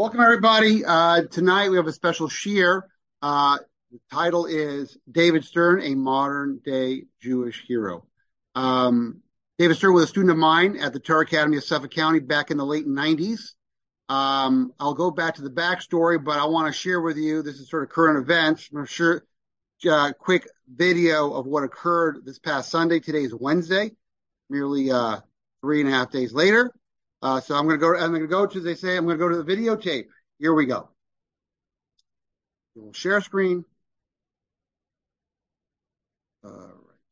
Welcome, everybody. Tonight we have a special shiur. The title is David Stern, a Modern-Day Jewish Hero. David Stern was a student of mine at the Torah Academy of Suffolk County back in the late 90s. I'll go back to the backstory, but I want to share with you, this is sort of current events. I'm sure quick video of what occurred this past Sunday. Today is Wednesday, merely 3.5 days later. So I'm going to go to, they say, I'm going to go to the videotape. Here we go. We'll share screen. All right.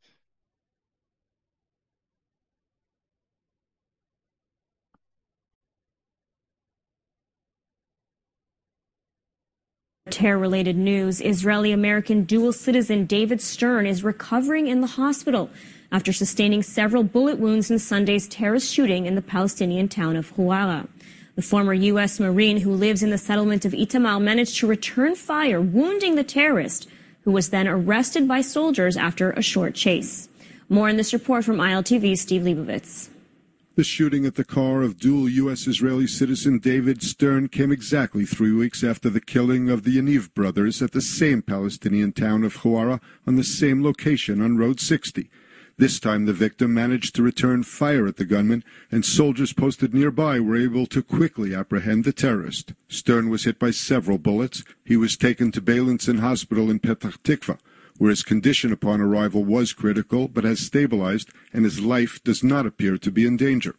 Terror-related news. Israeli-American dual citizen David Stern is recovering in the hospital after sustaining several bullet wounds in Sunday's terrorist shooting in the Palestinian town of Huwara. The former U.S. Marine who lives in the settlement of Itamar managed to return fire, wounding the terrorist, who was then arrested by soldiers after a short chase. More in this report from ILTV's Steve Leibovitz. The shooting at the car of dual U.S.-Israeli citizen David Stern came exactly 3 weeks after the killing of the Yaniv brothers at the same Palestinian town of Huwara on the same location on Road 60. This time the victim managed to return fire at the gunman, and soldiers posted nearby were able to quickly apprehend the terrorist. Stern was hit by several bullets. He was taken to Beilinson Hospital in Petah Tikva, where his condition upon arrival was critical but has stabilized, and his life does not appear to be in danger.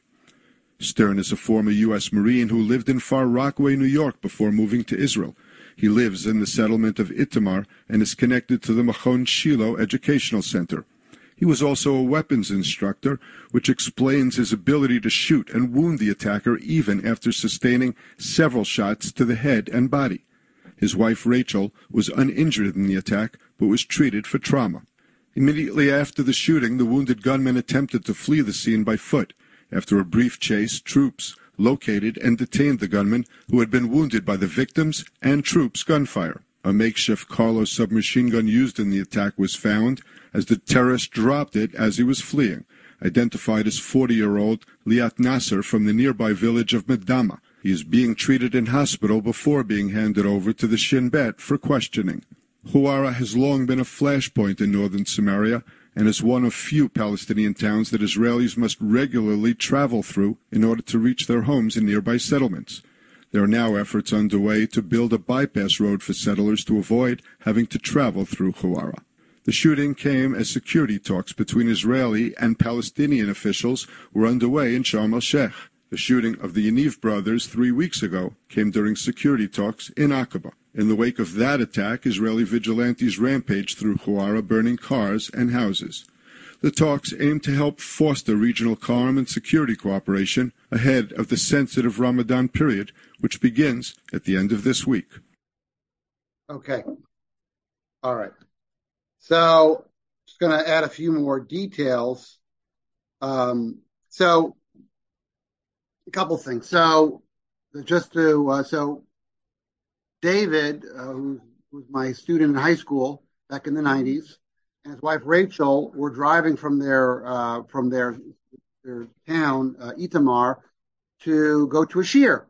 Stern is a former U.S. Marine who lived in Far Rockaway, New York before moving to Israel. He lives in the settlement of Itamar and is connected to the Machon Shiloh Educational Center. He was also a weapons instructor, which explains his ability to shoot and wound the attacker even after sustaining several shots to the head and body. His wife, Rachel, was uninjured in the attack, but was treated for trauma. Immediately after the shooting, the wounded gunman attempted to flee the scene by foot. After a brief chase, troops located and detained the gunman, who had been wounded by the victims and troops' gunfire. A makeshift Carlos submachine gun used in the attack was found, as the terrorist dropped it as he was fleeing, identified as 40-year-old Liat Nasser from the nearby village of Medama. He is being treated in hospital before being handed over to the Shin Bet for questioning. Huwara has long been a flashpoint in northern Samaria and is one of few Palestinian towns that Israelis must regularly travel through in order to reach their homes in nearby settlements. There are now efforts underway to build a bypass road for settlers to avoid having to travel through Huwara. The shooting came as security talks between Israeli and Palestinian officials were underway in Sharm el-Sheikh. The shooting of the Yaniv brothers 3 weeks ago came during security talks in Aqaba. In the wake of that attack, Israeli vigilantes rampaged through Huwara, burning cars and houses. The talks aim to help foster regional calm and security cooperation ahead of the sensitive Ramadan period, which begins at the end of this week. Okay. All right. So, just going to add a few more details. So, a couple things. So, David, who was my student in high school back in the 90s, and his wife Rachel were driving from their town, Itamar, to go to a shiur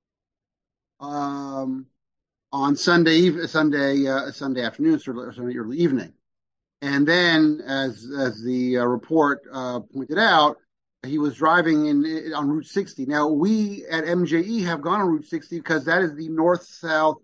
on Sunday afternoon, or Sunday early evening. And then, as the report pointed out, he was driving on Route 60. Now, we at MJE have gone on Route 60 because that is the north-south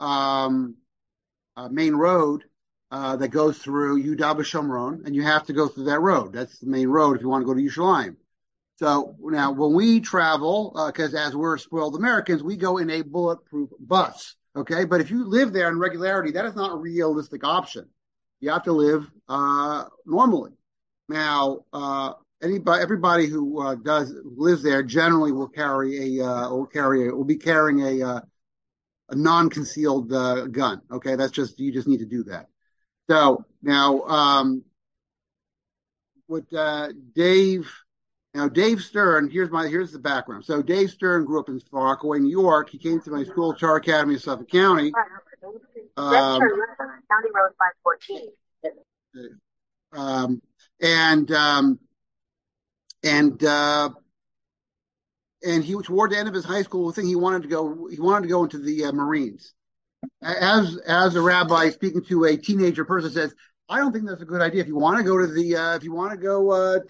main road that goes through Yudah B'Shomron, and you have to go through that road. That's the main road if you want to go to Yerushalayim. So now, when we travel, because as we're spoiled Americans, we go in a bulletproof bus. Okay, but if you live there in regularity, that is not a realistic option. You have to live normally. Now, everybody who lives there generally will be carrying a non-concealed gun. Okay, you just need to do that. So now, Dave Stern. Here's the background. So Dave Stern grew up in Far Rockaway, New York. He came to my school, Torah Academy of Suffolk County. County Road 514. and he toward the end of his high school thing, he wanted to go into the Marines. As a rabbi speaking to a teenager person says, I don't think that's a good idea. If you want to go to the if you want to go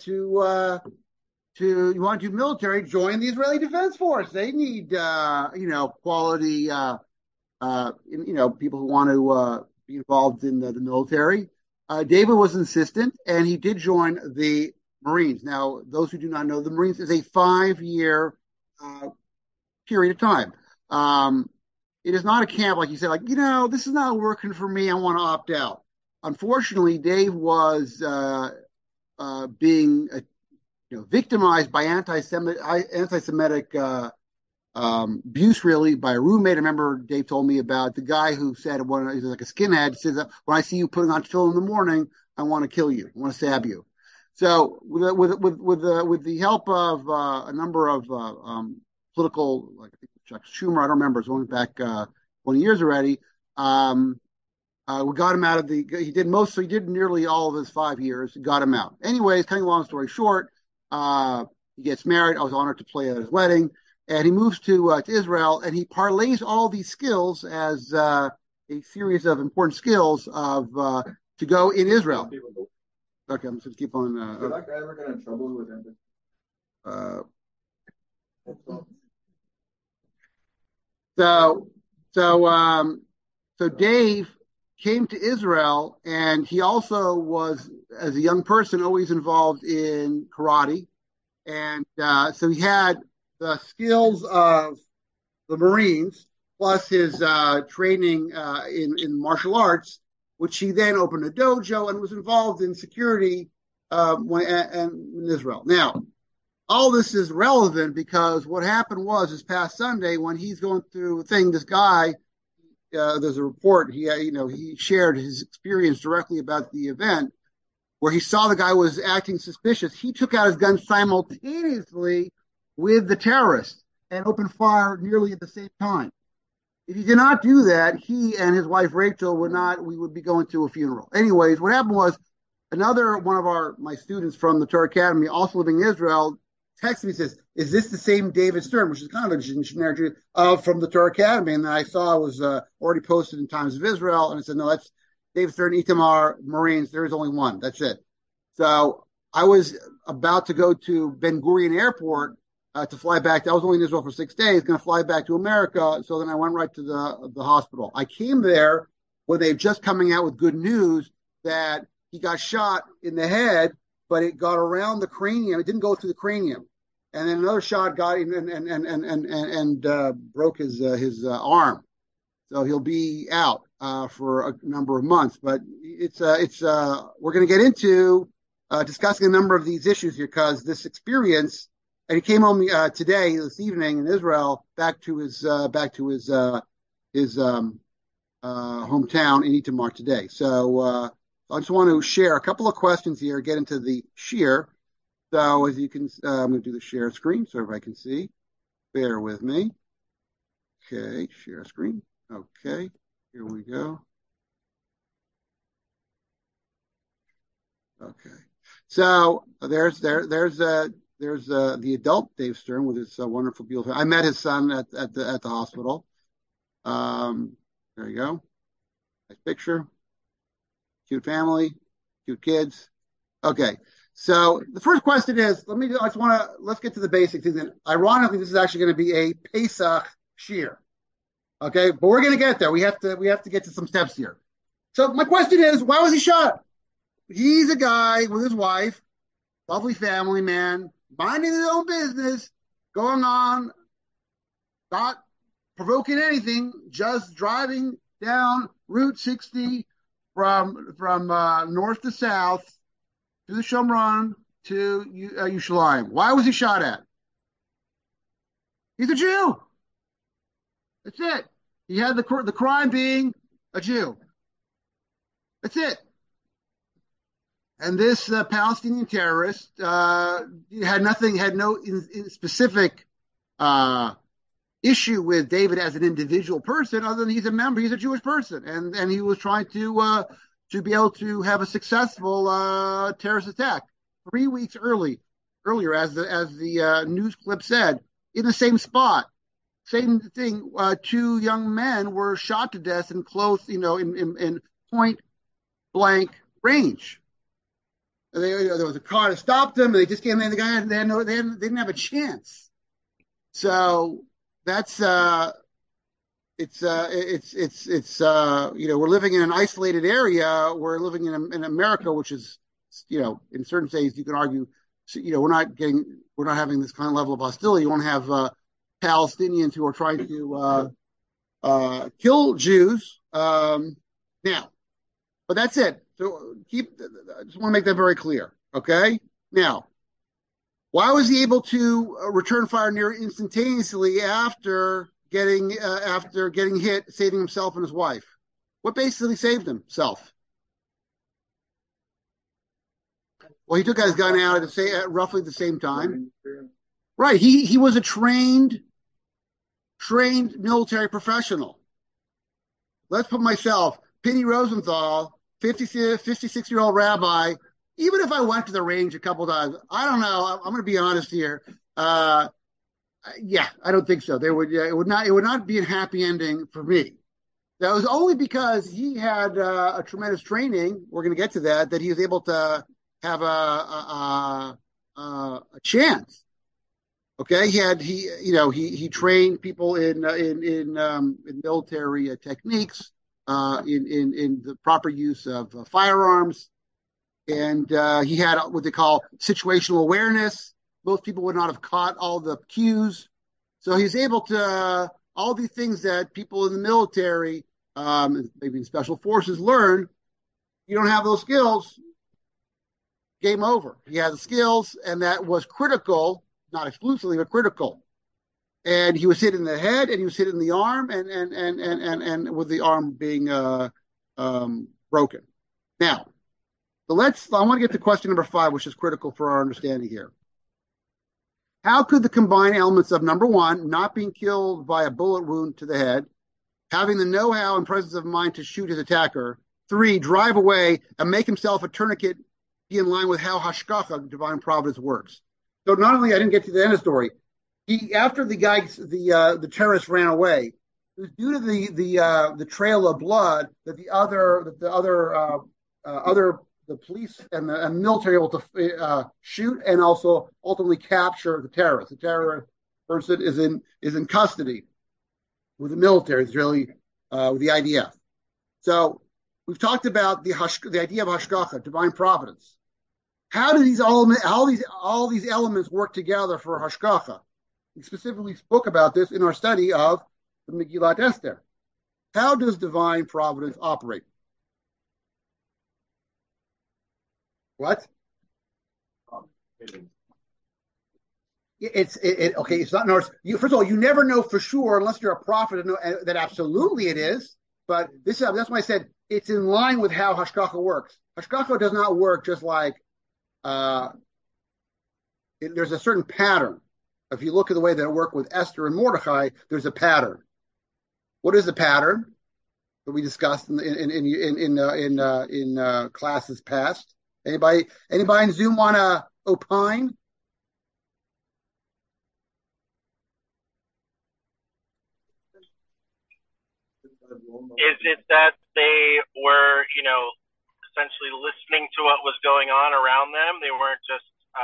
to you want to do military, join the Israeli Defense Force. They need quality people who want to be involved in the military. David was insistent, and he did join the Marines. Now, those who do not know, the Marines is a 5-year period of time. It is not a camp like you said, this is not working for me. I want to opt out. Unfortunately, Dave was being victimized by anti-Semitic abuse, really, by a roommate. I remember Dave told me about the guy who said, he's like a skinhead, says, when I see you putting on tefillin in the morning, I want to kill you. I want to stab you. So with the help of a number of political, like I think Chuck Schumer, I don't remember, it's going back 20 years already. We got him out of he did nearly all of his 5 years, got him out. Anyways, cutting a long story short, he gets married. I was honored to play at his wedding, and he moves to Israel, and he parlays all these skills as a series of important skills to go in Israel. Okay, I'm just going to keep on. Did that guy ever get in trouble with him? So Dave came to Israel, and he also was, as a young person, always involved in karate. And so he had the skills of the Marines, plus his training in martial arts, which he then opened a dojo and was involved in security in Israel. Now, all this is relevant because what happened was this past Sunday when he's going through a thing, this guy, there's a report, he shared his experience directly about the event where he saw the guy was acting suspicious. He took out his gun simultaneously with the terrorist and opened fire nearly at the same time. If he did not do that, he and his wife Rachel we would be going to a funeral. Anyways, what happened was another one of my students from the Torah Academy, also living in Israel, texted me and says, is this the same David Stern, which is kind of a generic from the Torah Academy? And then I saw it was already posted in Times of Israel, and I said, no, that's David Stern, Itamar, Marines. There is only one. That's it. So I was about to go to Ben Gurion Airport to fly back. I was only in Israel for 6 days, going to fly back to America. So then I went right to the hospital. I came there when they were just coming out with good news that he got shot in the head, but it got around the cranium. It didn't go through the cranium. And then another shot got him and broke his arm. So he'll be out for a number of months. But we're going to get into discussing a number of these issues here because this experience, and he came home this evening in Israel, back to his hometown in Itamar today. So I just want to share a couple of questions here, get into the shir. So as you can, I'm going to do the share screen so everybody can see. Bear with me. Okay, share screen. Okay, here we go. Okay, so there's the adult Dave Stern with his wonderful, beautiful. I met his son at the hospital. There you go. Nice picture. Cute family, cute kids. Okay. So the first question is, let's get to the basics. And ironically, this is actually going to be a Pesach shir. Okay, but we're going to get there. We have to get to some steps here. So my question is, why was he shot? He's a guy with his wife, lovely family man, minding his own business, going on, not provoking anything, just driving down Route 60 from north to south, to the Shomron, to Yerushalayim. Why was he shot at? He's a Jew. That's it. He had the crime being a Jew. That's it. And this Palestinian terrorist had no specific issue with David as an individual person, other than he's a Jewish person, and he was trying to be able to have a successful terrorist attack 3 weeks earlier, as the news clip said. in the same spot. Same thing. Two young men were shot to death in close, in point blank range. There was a car to stop them, and they just came in. The guy, they didn't have a chance. So that's we're living in an isolated area. We're living in America, which is, in certain states you can argue, we're not having this kind of level of hostility. You won't have Palestinians who are trying to kill Jews now. But that's it. So I just want to make that very clear. Okay. Now, why was he able to return fire near instantaneously after getting hit, saving himself and his wife? What basically saved himself? Well, he took his gun out at roughly the same time. Right. He was a trained military professional. Let's put myself, Penny Rosenthal, 56-year-old rabbi. Even if I went to the range a couple times, I don't know. I'm going to be honest here. I don't think so. It would not be a happy ending for me. That was only because he had a tremendous training. We're going to get to that he was able to have a chance. Okay, he trained people in military techniques, in the proper use of firearms, and he had what they call situational awareness. Most people would not have caught all the cues, so he's able to all these things that people in the military, maybe in special forces, learn. You don't have those skills, game over. He had the skills, and that was critical. Not exclusively, but critical. And he was hit in the head, and he was hit in the arm, and with the arm being broken. Now, I want to get to question number 5, which is critical for our understanding here. How could the combined elements of, number 1, not being killed by a bullet wound to the head, having the know-how and presence of mind to shoot his attacker, 3, drive away and make himself a tourniquet, be in line with how hashgacha, divine providence, works? So not only I didn't get to the end of the story, after the terrorist ran away, it was due to the trail of blood that the police and the military were able to shoot and also ultimately capture the terrorist. The terrorist person is in custody with the military, Israeli, with the IDF. So we've talked about the idea of hashgacha, divine providence. How do all these elements work together for hashgacha? We specifically spoke about this in our study of the Megillat Esther. How does divine providence operate? What? It's not. First of all, you never know for sure unless you're a prophet that absolutely it is. But that's why I said it's in line with how hashgacha works. Hashgacha does not work just like. There's a certain pattern. If you look at the way that it worked with Esther and Mordechai, there's a pattern. What is the pattern that we discussed in classes past? Anybody in Zoom want to opine? Is it that they were, essentially listening to what was going on around them? They weren't just,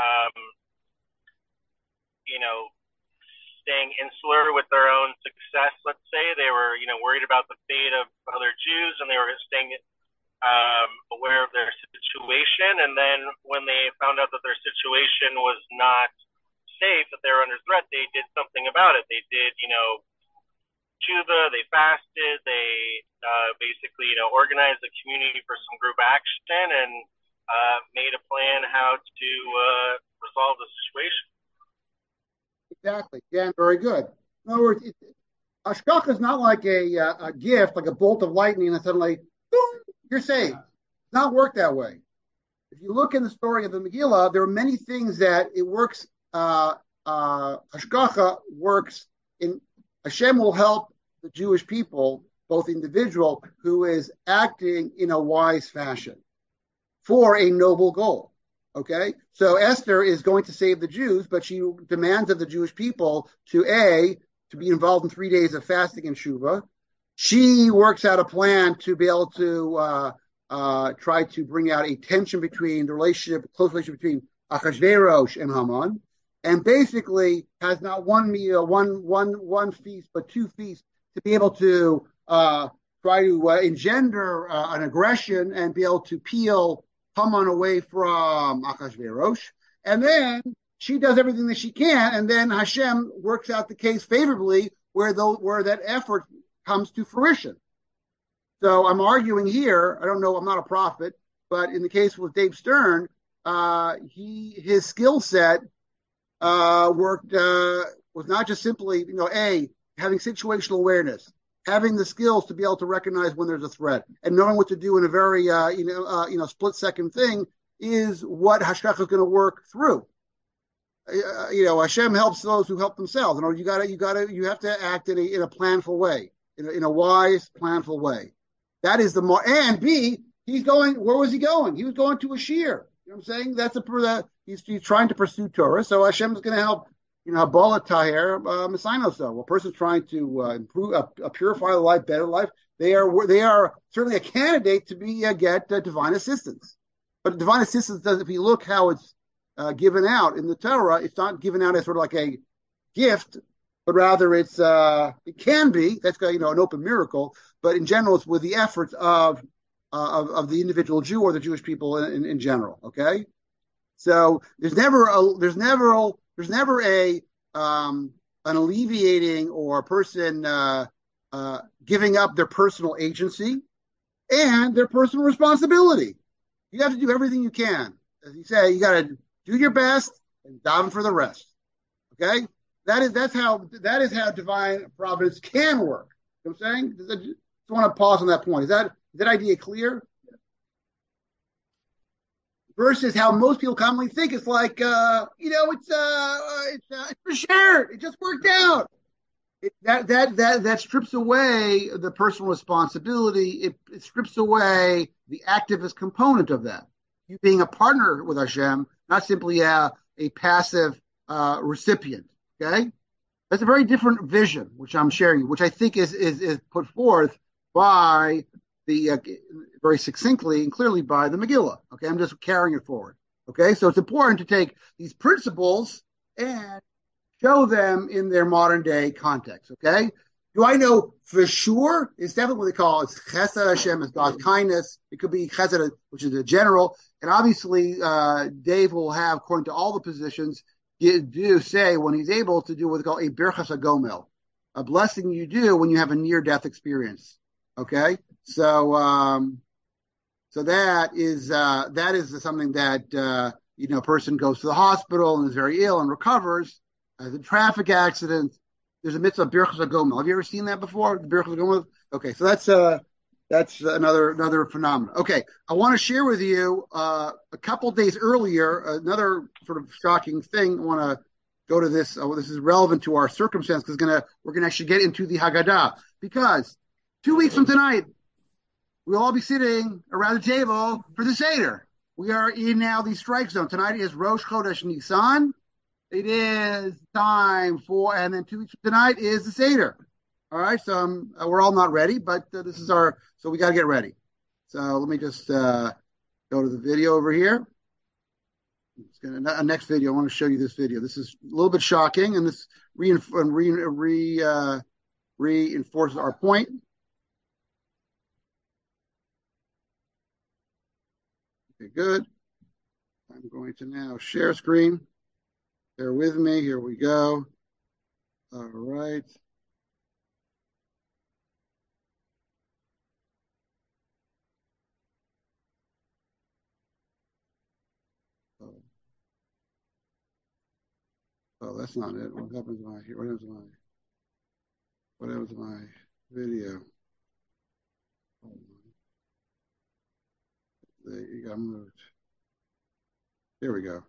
staying insular with their own success, let's say. They were, worried about the fate of other Jews, and they were staying aware of their situation. And then when they found out that their situation was not safe, that they were under threat, they did something about it. They did, tshuva, they fasted, they basically, organized the community for some group action and made a plan how to resolve the situation. Exactly. Yeah, very good. In other words, hashgacha is not like a gift, like a bolt of lightning, and suddenly, boom, you're saved. It's not work that way. If you look in the story of the Megillah, there are many things that it works. Hashgacha works in. Hashem will help the Jewish people, both individual who is acting in a wise fashion for a noble goal. Okay, so Esther is going to save the Jews, but she demands of the Jewish people to be involved in 3 days of fasting and Shuvah. She works out a plan to be able to try to bring out a tension between close relationship between Achashverosh and Haman, and basically has not one meal, one feast, but two feasts to be able to try to engender an aggression and be able to peel Haman away from Achashverosh. And then she does everything that she can, and then Hashem works out the case favorably where that effort comes to fruition. So I'm arguing here, I don't know, I'm not a prophet, but in the case with Dave Stern, his skill set was not just simply, having situational awareness, having the skills to be able to recognize when there's a threat, and knowing what to do in a very split second thing is what Hashgacha is going to work through. Hashem helps those who help themselves. You have to act in a planful way, in a wise, planful way. That is and B, he's going. Where was he going? He was going to a shear. You know what I'm saying? He's trying to pursue Torah. So Hashem is going to help. Bola Taher Messianoso. A person's trying to improve, purify the life, better life. They are certainly a candidate to get divine assistance. But divine assistance does, if you look how it's given out in the Torah, it's not given out as sort of like a gift, but rather it can be. That's an open miracle. But in general, it's with the efforts of the individual Jew or the Jewish people in general. Okay, so there's never an alleviating or a person giving up their personal agency and their personal responsibility. You have to do everything you can. As you say, you got to do your best and daven for the rest. Okay, that is how divine providence can work. You know what I'm saying? I just want to pause on that point. Is that idea clear? Versus how most people commonly think it's like, it's for sure. It just worked out. That strips away the personal responsibility. It strips away the activist component of that. You being a partner with Hashem, not simply a passive recipient. Okay, that's a very different vision, which I'm sharing, which I think is put forth by the very succinctly and clearly by the Megillah. Okay, I'm just carrying it forward. Okay, so it's important to take these principles and show them in their modern day context. Okay, do I know for sure? It's definitely what they call it's Chesed Hashem, is God's kindness. It could be Chesed, which is a general, and obviously Dave will have, according to all the positions, do say when he's able to do what they call a Birchas HaGomel, a blessing you do when you have a near-death experience. Okay, so that is something that a person goes to the hospital and is very ill and recovers, has a traffic accident. There's a mitzvah Birchas HaGomel. Have you ever seen that before? The Birchas HaGomel. Okay, so that's another phenomenon. Okay, I want to share with you a couple days earlier another sort of shocking thing. I want to go to this. This is relevant to our circumstance because we're gonna actually get into the Haggadah, because 2 weeks from tonight, we'll all be sitting around the table for the Seder. We are in now the strike zone. Tonight is Rosh Chodesh Nisan. It is time for, and then 2 weeks from tonight is the Seder. All right, so we're all not ready, but this is so we got to get ready. So let me just go to the video over here. Next video, I want to show you this video. This is a little bit shocking, and this reinforces our point. Okay, good. I'm going to now share screen. Bear with me. Here we go. All right. Oh, that's not it. What happens to my video? It got moved. There we go.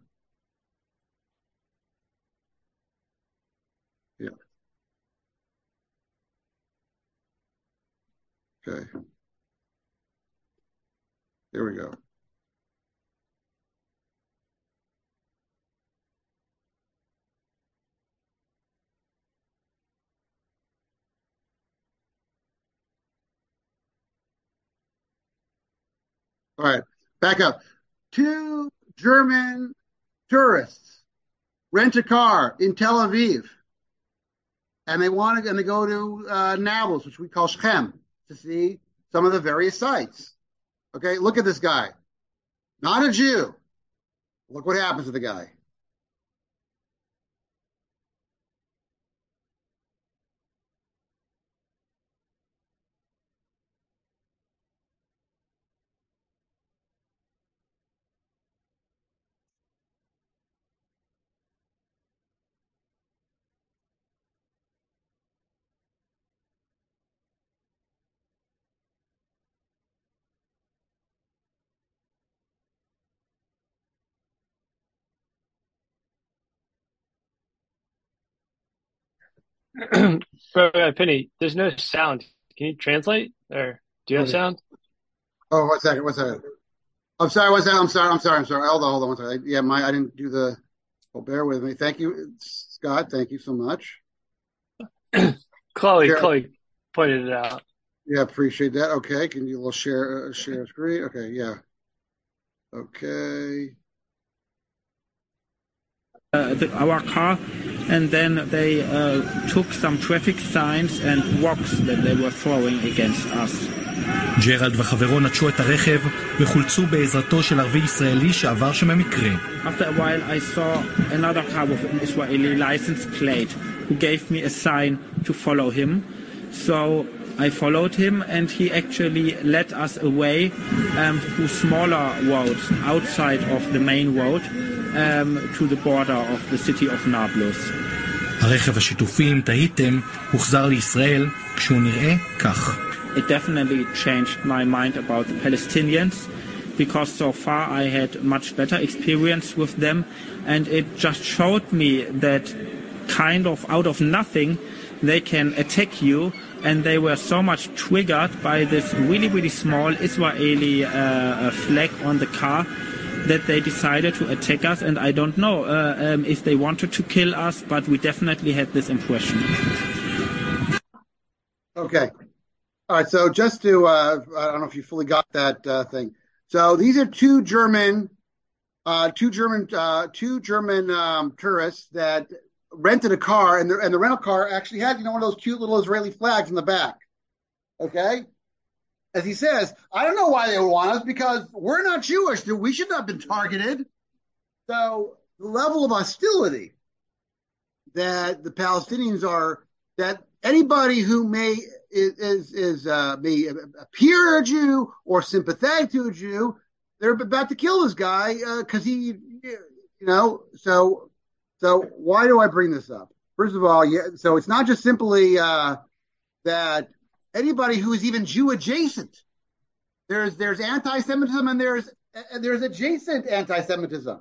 Yeah. Okay. There we go. All right, back up. Two German tourists rent a car in Tel Aviv, and they go to Nablus, which we call Shechem, to see some of the various sites. Okay, look at this guy. Not a Jew. Look what happens to the guy. Penny, there's no sound. Can you translate, or do you have Okay. sound? Oh, 1 second. 1 second. I'm sorry. What's that? I'm sorry. Hold on. 1 second. Yeah, I didn't do the. Oh, bear with me. Thank you, Scott. Thank you so much. Chloe Share. pointed it out. Yeah, appreciate that. Okay, can you share screen? Okay, yeah. Okay. Our car, and then they took some traffic signs and rocks that they were throwing against us. ג'רלד וחברו נטשו את הרכב וחולצו בעזרתו של ערבי ישראלי שעבר שם המקרה. After a while I saw another car with an Israeli license plate who gave me a sign to follow him. So I followed him, and he actually led us away through smaller roads outside of the main road to the border of the city of Nablus. הרכב השיתופי, אם תהיתם, הוחזר לישראל כשהוא נראה כך. It definitely changed my mind about the Palestinians, because so far I had much better experience with them, and it just showed me that kind of out of nothing they can attack you, and they were so much triggered by this really, really small Israeli flag on the car that they decided to attack us, and I don't know if they wanted to kill us, but we definitely had this impression. Okay. All right. So just to, I don't know if you fully got that thing. So these are two German tourists that rented a car, and the rental car actually had, one of those cute little Israeli flags in the back. Okay. As he says, I don't know why they would want us, because we're not Jewish. We should not have been targeted. So the level of hostility that the Palestinians that anybody who may appear a Jew or sympathetic to a Jew, they're about to kill this guy because So why do I bring this up? First of all, so it's not just simply that anybody who is even Jew adjacent. There's anti-Semitism, and there's adjacent anti-Semitism.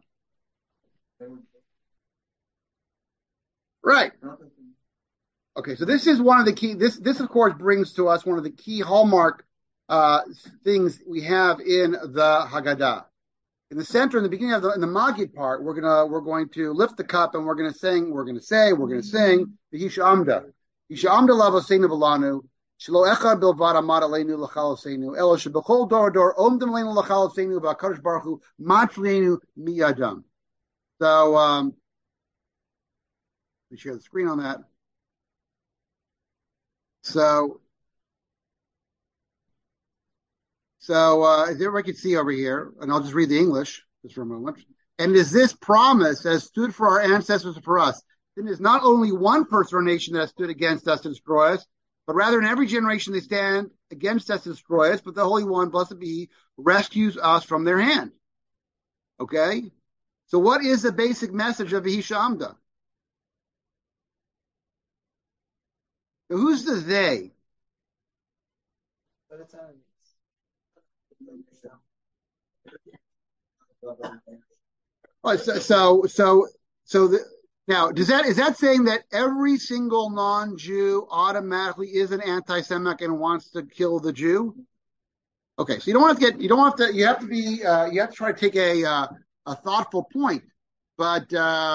Right. Okay, so this is one of the key. This of course brings to us one of the key hallmark things we have in the Haggadah. In the center, in the beginning in the Magid part, we're going to lift the cup, and we're going to sing the Hisha Amda Lavoseinu V'Lanu Shelo Echad Bilvad Amad Aleinu L'Chaloseinu Elo Shebechol Dor Dor Omdim Aleinu L'Chaloseinu V'Hakadosh Baruch Hu Matzleinu Miyadam. So let me share the screen on that. So as everybody can see over here, and I'll just read the English just for a moment. And is this promise that has stood for our ancestors and for us? Then is not only one person or nation that has stood against us to destroy us, but rather in every generation they stand against us to destroy us, but the Holy One, blessed be He, rescues us from their hand. Okay? So what is the basic message of V'hisha Amda? So who's the they? Now, is that saying that every single non-Jew automatically is an anti-Semitic and wants to kill the Jew? Okay, so you have to try to take a thoughtful point, but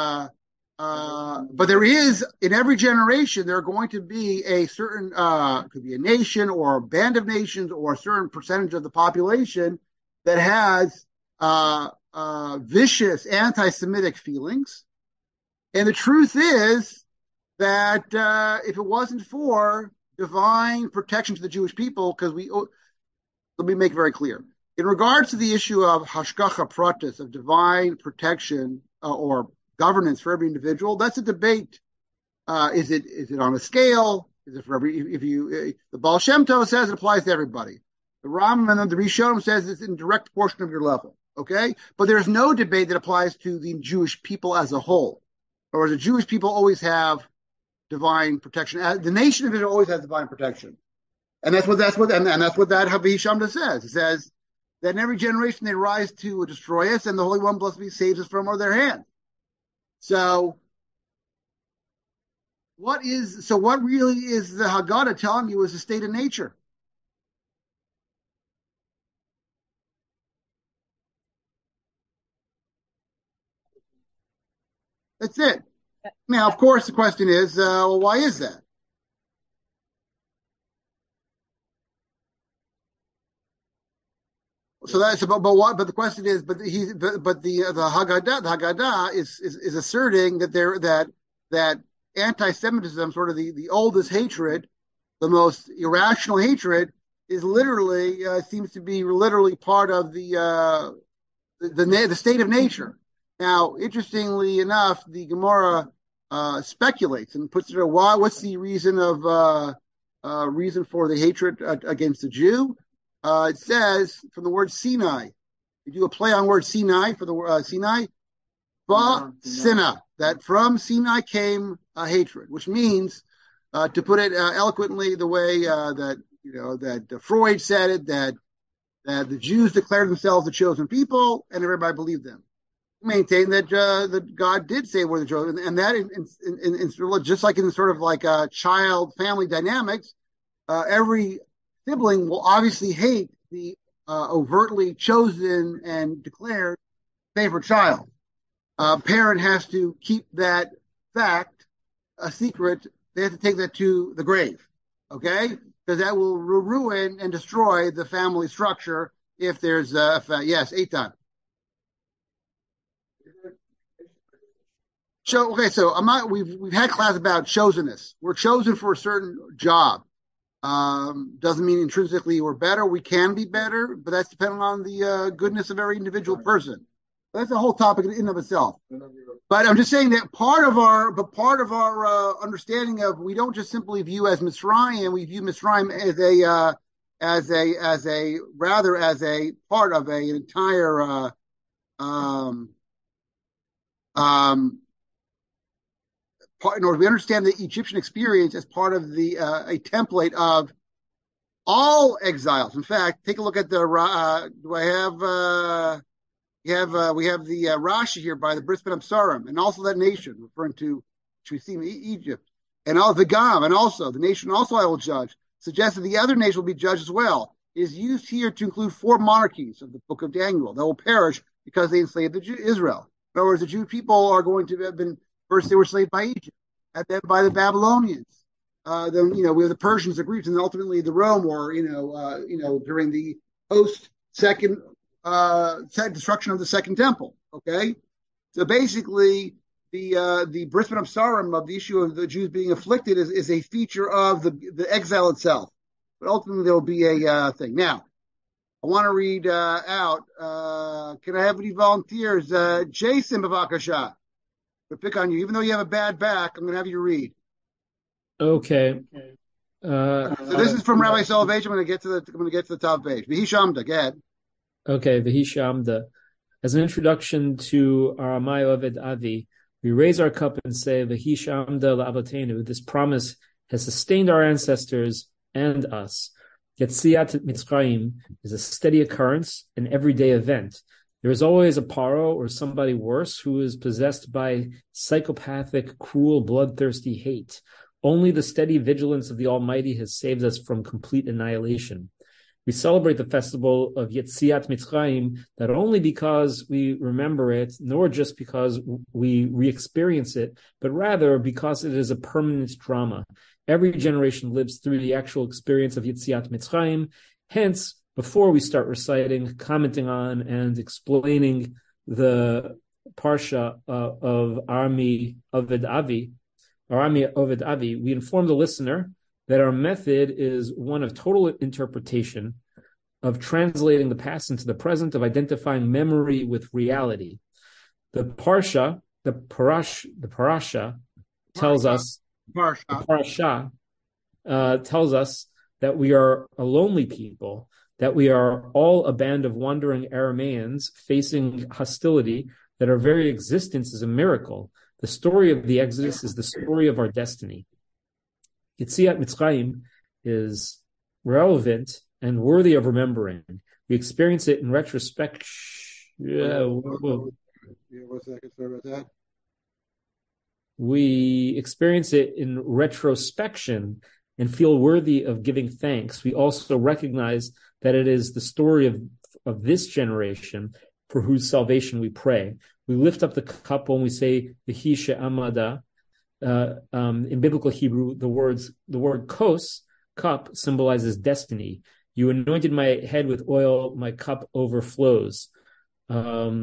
there is, in every generation, there are going to be a certain, could be a nation or a band of nations or a certain percentage of the population that has vicious anti-Semitic feelings. And the truth is that if it wasn't for divine protection to the Jewish people, because let me make it very clear. In regards to the issue of hashgacha pratis, of divine protection or governance for every individual, that's a debate. Is it on a scale? Is it for every? The Baal Shem Tov says it applies to everybody. The Rambam and the Rishonim says it's in direct proportion of your level. Okay, but there's no debate that applies to the Jewish people as a whole. Or the Jewish people always have divine protection. The nation of Israel always has divine protection, and that's what that Havi Shamda says. It says that in every generation they rise to destroy us, and the Holy One, blessed be, saves us from their hand. So, what really is the Haggadah telling you is the state of nature? That's it. Now, of course, the question is, well, why is that? So that's about what. But the question is, the Haggadah is asserting that anti-Semitism, sort of the oldest hatred, the most irrational hatred, is literally seems to be literally part of the state of nature. Now, interestingly enough, the Gemara speculates and puts it out. What's the reason for the hatred against the Jew? It says from the word Sinai. You do a play on word Sinai for the word Sinai. Ba-Sina, that from Sinai came a hatred, which means, to put it eloquently, the way that Freud said it, that the Jews declared themselves the chosen people, and everybody believed them. Maintain that God did say we're the chosen, and that in just like in sort of like child family dynamics, every sibling will obviously hate the overtly chosen and declared favorite child. Parent has to keep that fact a secret. They have to take that to the grave, okay? Because that will ruin and destroy the family structure if there's yes, Eitan. So we've had class about chosenness. We're chosen for a certain job. Doesn't mean intrinsically we're better. We can be better, but that's dependent on the goodness of every individual person. That's a whole topic in and of itself. But I'm just saying that part of our understanding of, we don't just simply view as Mitzrayim. We view Mitzrayim as a part of an entire in order we understand the Egyptian experience as part of a template of all exiles. In fact, take a look at the we have the Rashi here by the Bris Ben Absarim, and also that nation referring to Egypt, and all the Gam, and also the nation also I will judge, suggests that the other nation will be judged as well. It is used here to include 4 monarchies of the book of Daniel that will perish because they enslaved Israel. In other words, the Jewish people are going to have been, first they were enslaved by Egypt, and then by the Babylonians. Then we have the Persians, the Greeks, and then ultimately the Rome, or during the post-second destruction of the Second Temple. Okay, so basically the Bris Ben Absarim of the issue of the Jews being afflicted is a feature of the exile itself. But ultimately there will be a thing. Now, I want to read out. Can I have any volunteers? Jason Bavakasha. To pick on you, even though you have a bad back, I'm going to have you read. Okay. So this is from Rabbi Soloveitch. I'm going to get to the top page. V'hi Shamda, go ahead. Okay, V'hi Shamda. As an introduction to Aramai Oved Avi, we raise our cup and say, V'hi Shamda la'avotenu. This promise has sustained our ancestors and us. Yetziat Mitzrayim is a steady occurrence, an everyday event. There is always a paro or somebody worse who is possessed by psychopathic, cruel, bloodthirsty hate. Only the steady vigilance of the Almighty has saved us from complete annihilation. We celebrate the festival of Yetziat Mitzrayim not only because we remember it, nor just because we re-experience it, but rather because it is a permanent drama. Every generation lives through the actual experience of Yetziat Mitzrayim. Hence, before we start reciting, commenting on, and explaining the Parsha of Armi Oved Avi, we inform the listener that our method is one of total interpretation, of translating the past into the present, of identifying memory with reality. The Parasha tells us, tells us that we are a lonely people, that we are all a band of wandering Arameans facing hostility, that our very existence is a miracle. The story of the Exodus is the story of our destiny. Yetziat Mitzrayim is relevant and worthy of remembering. We experience it in retrospect. We experience it in retrospection and feel worthy of giving thanks. We also recognize that it is the story of this generation for whose salvation we pray. We lift up the cup when we say V'hi she'amada. In biblical Hebrew, the word kos, cup, symbolizes destiny. You anointed my head with oil, my cup overflows. I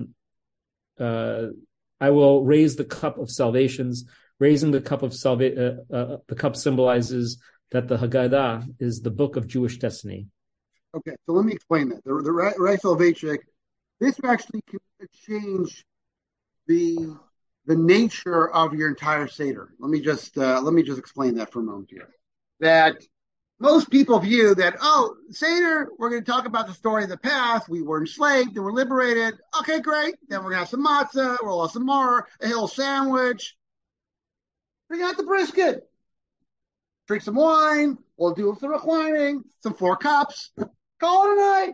will raise the cup of salvations. Raising the cup of the cup symbolizes that the Haggadah is the book of Jewish destiny. Okay, so let me explain that. The Rai Soloveitchik, this actually can change the nature of your entire Seder. Let me just explain that for a moment here. That most people view that, Seder, we're going to talk about the story of the past. We were enslaved, then we're liberated. Okay, great. Then we're going to have some matzah, we'll have some more, a hill sandwich. Bring out the brisket. Drink some wine. We'll do some reclining, some 4 cups. Call it a night.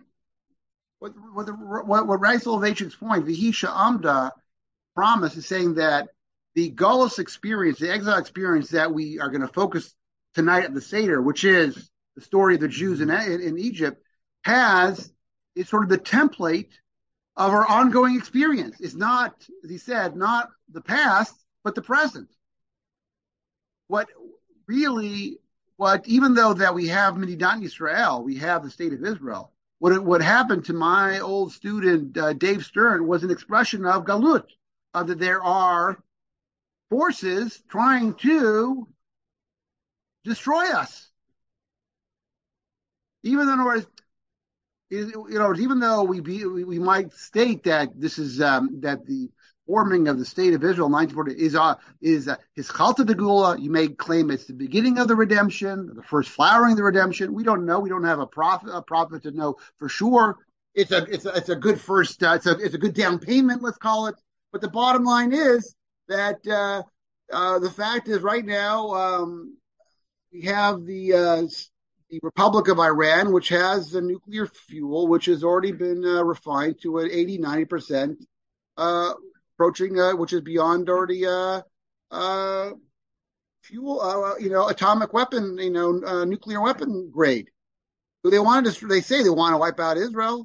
What Rai Soloveitchik's point, V'hi she'amda, promise, is saying that the Golus experience, the exile experience that we are going to focus tonight at the Seder, which is the story of the Jews in Egypt, is sort of the template of our ongoing experience. It's not, as he said, not the past, but the present. Even though that we have Medidat Yisrael, we have the state of Israel, what happened to my old student, Dave Stern, was an expression of Galut, that there are forces trying to destroy us. Even though we might state that this is that the forming of the state of Israel in 1940 is Hischalta de Gula. You may claim it's the beginning of the redemption, the first flowering of the redemption. We don't know. We don't have a prophet to know for sure. It's a good first. It's a good down payment. Let's call it. But the bottom line is that the fact is right now we have the Republic of Iran, which has the nuclear fuel, which has already been refined to an 80-90%, approaching, which is beyond already fuel, atomic weapon, nuclear weapon grade. So they say they want to wipe out Israel.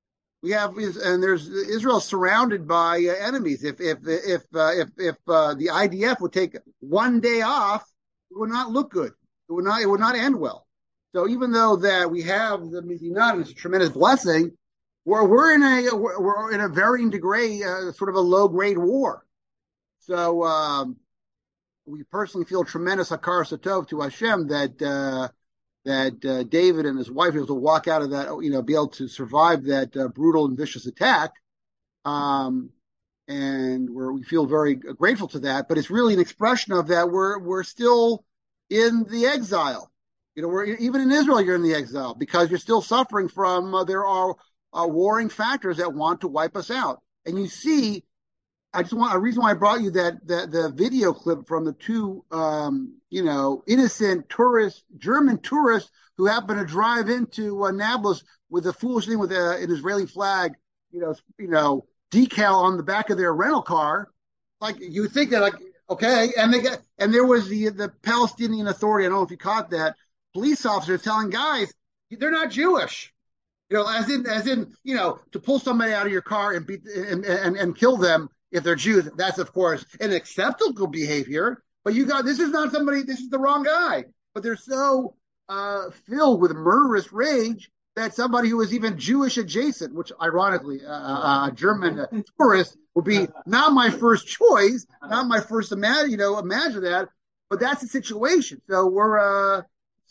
Israel surrounded by enemies. If the IDF would take one day off, it would not look good. It would not end well. So even though that we have the Medinah, and it's a tremendous blessing, we're in a varying degree, sort of a low grade war. So we personally feel tremendous hakar satov to Hashem that David and his wife were able to walk out of that, be able to survive that brutal and vicious attack. And we feel very grateful to that. But it's really an expression of that we're still in the exile. Even in Israel, you're in the exile because you're still suffering from, there are warring factors that want to wipe us out. And you see, a reason why I brought you the video clip from the two, innocent German tourists who happened to drive into Nablus with a foolish thing with an Israeli flag, decal on the back of their rental car. Like you would think that, okay, and there was the Palestinian Authority. I don't know if you caught that. Police officers telling guys they're not Jewish, as in to pull somebody out of your car and beat and kill them if they're Jews. That's of course an acceptable behavior. But this is the wrong guy. But they're so filled with murderous rage that somebody who is even Jewish adjacent, which ironically, a German tourist would be not my first choice, not my first imagine that, but that's the situation. So we're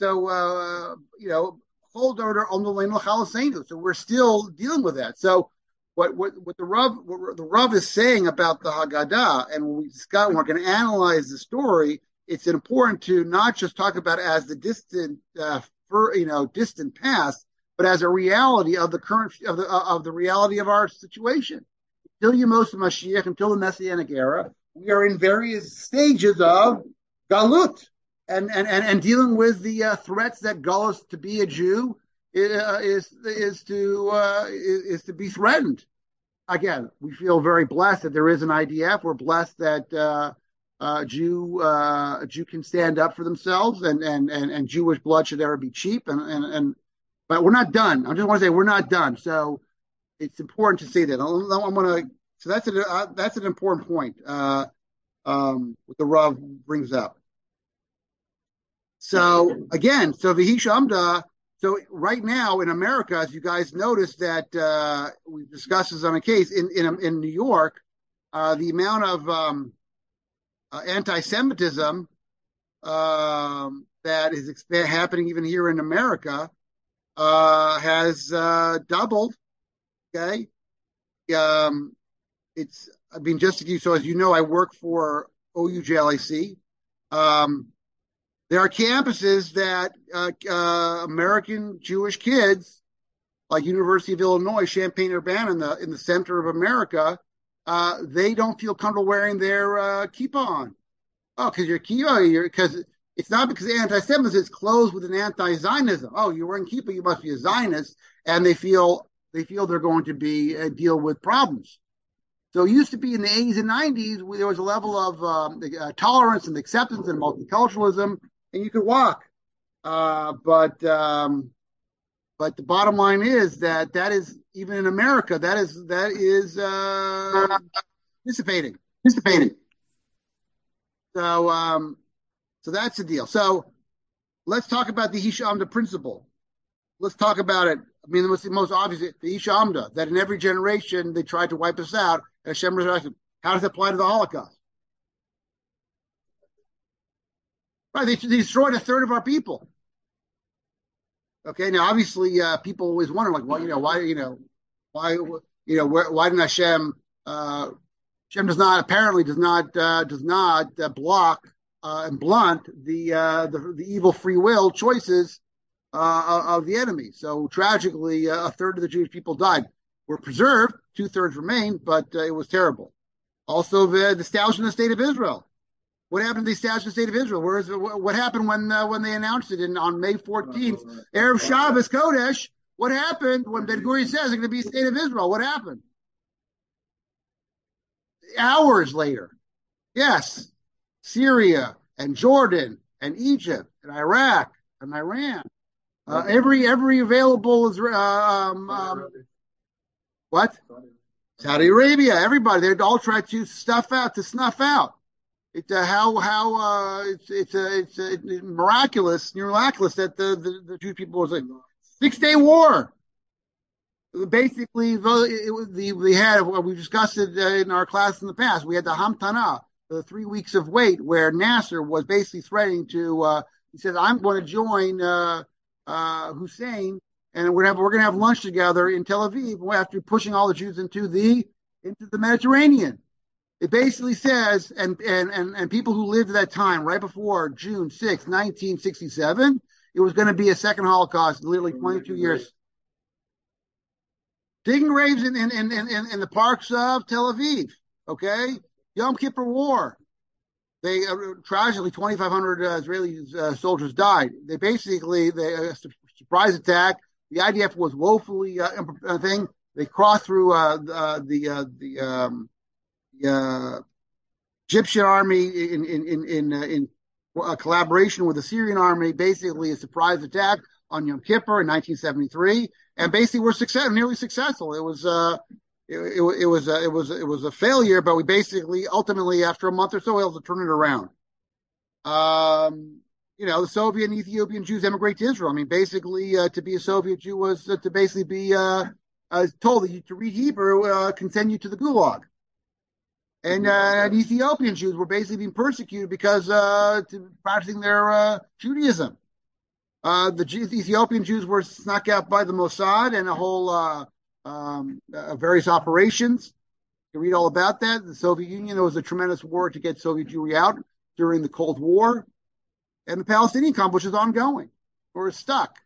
hold order on the lane of Chalaseinu. So we're still dealing with that. So what the Rav is saying about the Haggadah, and when we're going to analyze the story, it's important to not just talk about it as the distant past, but as a reality of the current of the reality of our situation. Until Yemos Mashiach, until the Messianic era, we are in various stages of galut and dealing with the threats that galus to be a Jew is to be threatened. Again, we feel very blessed that there is an IDF. We're blessed that a Jew can stand up for themselves, and Jewish blood should never be cheap. But we're not done. I just want to say we're not done. So it's important to say that. So that's an important point. What the Rav brings up. So again, Vihi Shamda. So right now in America, as you guys noticed that we've discussed this on a case in New York, the amount of anti-Semitism that is happening even here in America has doubled. Okay, just so as you know, I work for OUJLAC. There are campuses that American Jewish kids, like University of Illinois, Champaign-Urbana, in the center of America, they don't feel comfortable wearing their kippah on. Oh, because it's not because anti-Semitism is closed with an anti-Zionism. Oh, you're wearing kippah, you must be a Zionist, and they feel they're going to be deal with problems. So it used to be in the 80s and 90s, there was a level of tolerance and acceptance and multiculturalism, and you could walk. But the bottom line is that is, even in America, that is dissipating. So that's the deal. So let's talk about the Isha Amda principle. Let's talk about it. I mean, the most obvious, the Isha Amda, that in every generation they tried to wipe us out. And Hashem resurrected. How does it apply to the Holocaust? Right, they destroyed a third of our people. Okay, now obviously people always wonder, like, well, why didn't Hashem? Hashem does not block and blunt the evil free will choices of the enemy. So tragically, a third of the Jewish people died. Were preserved, 2/3 remained, but it was terrible. Also, the establishment of the state of Israel. What happened to the establishment of the state of Israel? What happened when they announced it on May 14th, Erev Shabbos Kodesh? What happened when Ben Gurion says it's going to be a state of Israel? What happened? Hours later, yes, Syria and Jordan and Egypt and Iraq and Iran, every available what? Saudi Arabia, everybody, they all try to snuff out. It's miraculous that the Jewish people was like 6-day war. Basically, we discussed it in our class in the past. We had the Hamtana, the 3 weeks of wait, where Nasser was basically threatening to. He said, "I'm going to join Hussein, and we're going to have lunch together in Tel Aviv after pushing all the Jews into the Mediterranean." It basically says, and people who lived at that time, right before June 6, 1967, it was going to be a second Holocaust, literally 22 years. Digging graves in the parks of Tel Aviv, okay? Yom Kippur War. They tragically, 2,500 Israeli soldiers died. They basically, surprise attack. The IDF was woefully thing. They crossed through the Egyptian army in collaboration with the Syrian army, basically a surprise attack on Yom Kippur in 1973, and basically were nearly successful. It was a failure, but we basically ultimately after a month or so were able to turn it around. the Soviet and Ethiopian Jews emigrate to Israel. I mean, basically, to be a Soviet Jew was to basically be told that to read Hebrew can send you to the Gulag. And Ethiopian Jews were basically being persecuted because practicing their Judaism. The Ethiopian Jews were snuck out by the Mossad and a whole various operations. You can read all about that. The Soviet Union, there was a tremendous war to get Soviet Jewry out during the Cold War. And the Palestinian conflict is ongoing. We're stuck.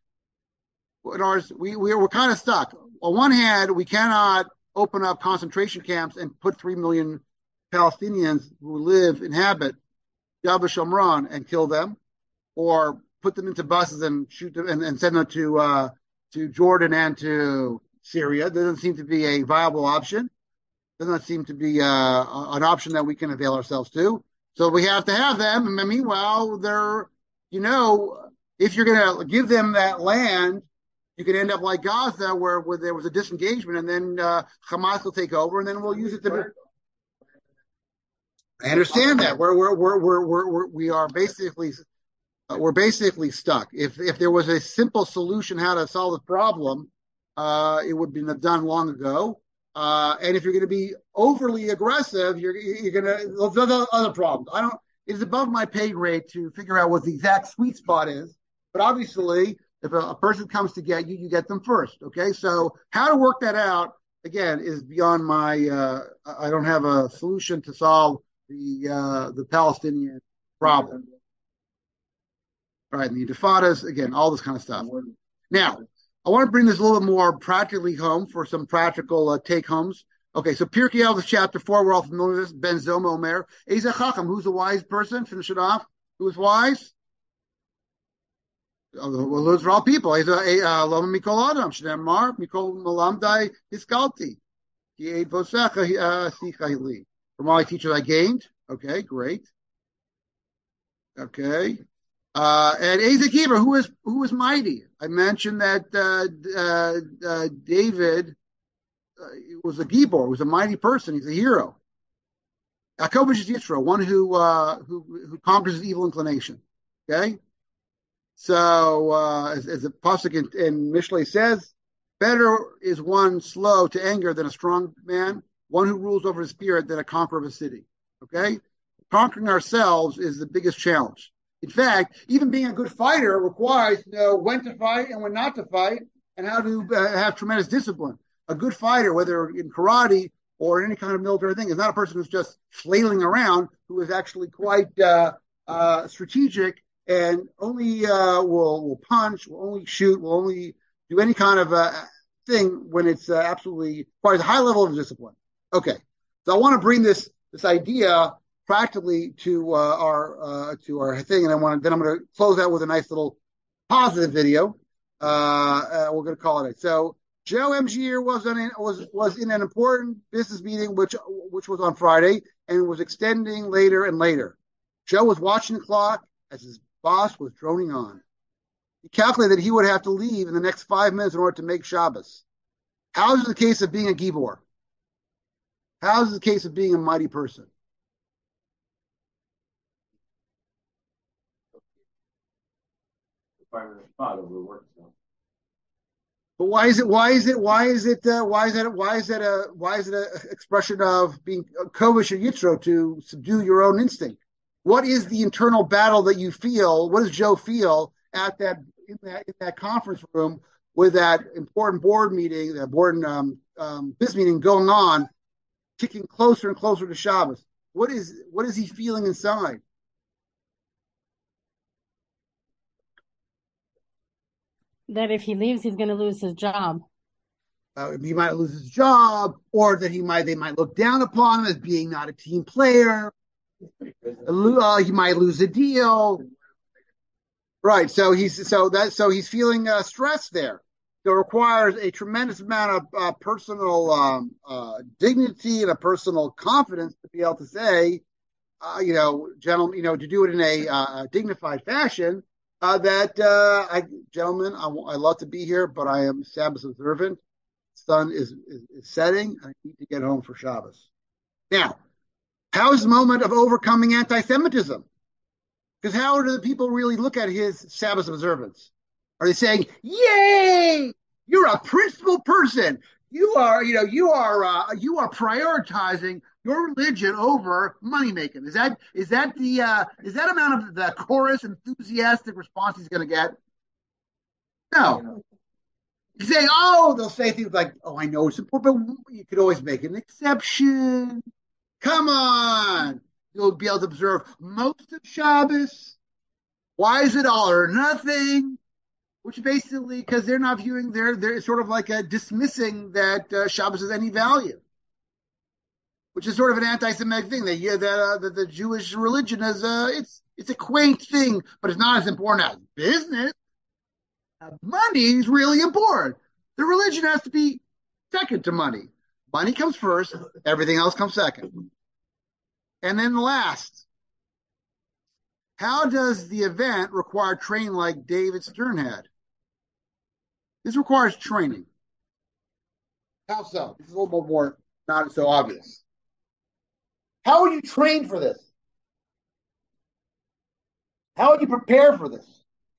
We're kind of stuck. On one hand, we cannot open up concentration camps and put 3 million Palestinians who inhabit Yaveh Shomron and kill them, or put them into buses and shoot them and send them to Jordan and to Syria. That doesn't seem to be a viable option. Does not seem to be an option that we can avail ourselves to. So we have to have them. And meanwhile, if you're going to give them that land, you could end up like Gaza, where there was a disengagement, and then Hamas will take over, and then we'll use it to. I understand that we're basically stuck. If there was a simple solution how to solve the problem, it would have been done long ago. And if you're going to be overly aggressive, you're going to those other problems. It's above my pay grade to figure out what the exact sweet spot is. But obviously, if a person comes to get you, you get them first. Okay, so how to work that out again is beyond my. I don't have a solution to solve the Palestinian problem. All right, and the Intifadas, again, all this kind of stuff. Now, I want to bring this a little bit more practically home for some practical take-homes. Okay, so Pirkei Avos chapter 4, we're all familiar with this. Ben Zoma Omer. Eza Chacham, who's a wise person? Finish it off. Who is wise? Well, those are all people. Eza Loma Mikol Adam, Shnemar, Mikol Malamdai Hiskalti. Ki Eid Vosecha Sichai. From all my teachers I gained. Okay, great. Okay. And Asa Kiva, who is mighty? I mentioned that David was a Gibor, was a mighty person. He's a hero. Yaakov is Yitro, one who conquers his evil inclination. Okay, so as the pasuk in Mishlei says, better is one slow to anger than a strong man, one who rules over his spirit than a conqueror of a city. Okay, conquering ourselves is the biggest challenge. In fact, even being a good fighter requires to know when to fight and when not to fight, and how to have tremendous discipline. A good fighter, whether in karate or in any kind of military thing, is not a person who's just flailing around, who is actually quite strategic and only will punch, will only shoot, will only do any kind of thing when it's absolutely requires a high level of discipline. Okay, so I want to bring this idea practically to our thing, and then I'm going to close out with a nice little positive video. We're going to call it. So Joe Mgir was in an important business meeting, which was on Friday, and was extending later and later. Joe was watching the clock as his boss was droning on. He calculated that he would have to leave in the next 5 minutes in order to make Shabbos. How is it the case of being a Gibor? How is it the case of being a mighty person? But why is it an expression of being kovish or yitro, to subdue your own instinct? What is the internal battle that you feel? What does Joe feel in that conference room with that important board meeting, that board business meeting going on, ticking closer and closer to Shabbos? What is he feeling inside? That if he leaves, he's going to lose his job. He might lose his job, or that they might look down upon him as being not a team player. He might lose a deal. Right. So he's feeling stressed there. So it requires a tremendous amount of personal dignity and a personal confidence to be able to say, gentlemen, to do it in a dignified fashion. Gentlemen, I love to be here, but I am Sabbath observant. Sun is setting. I need to get home for Shabbos. Now, how is the moment of overcoming anti-Semitism? Because how do the people really look at his Sabbath observance? Are they saying, "Yay, you're a principled person. You are prioritizing your religion over money making"? Is that amount of the chorus enthusiastic response he's going to get? No. You say, they'll say things like, "I know it's important, but you could always make an exception. Come on, you'll be able to observe most of Shabbos. Why is it all or nothing?" Which basically, because they're not viewing, they're sort of like dismissing that Shabbos has any value, which is sort of an anti-Semitic thing. That the Jewish religion is it's a quaint thing, but it's not as important as business. Money is really important. The religion has to be second to money. Money comes first, everything else comes second. And then last, how does the event require training like David Stern had? This requires training. How so? This is a little more not so obvious. How would you train for this? How would you prepare for this?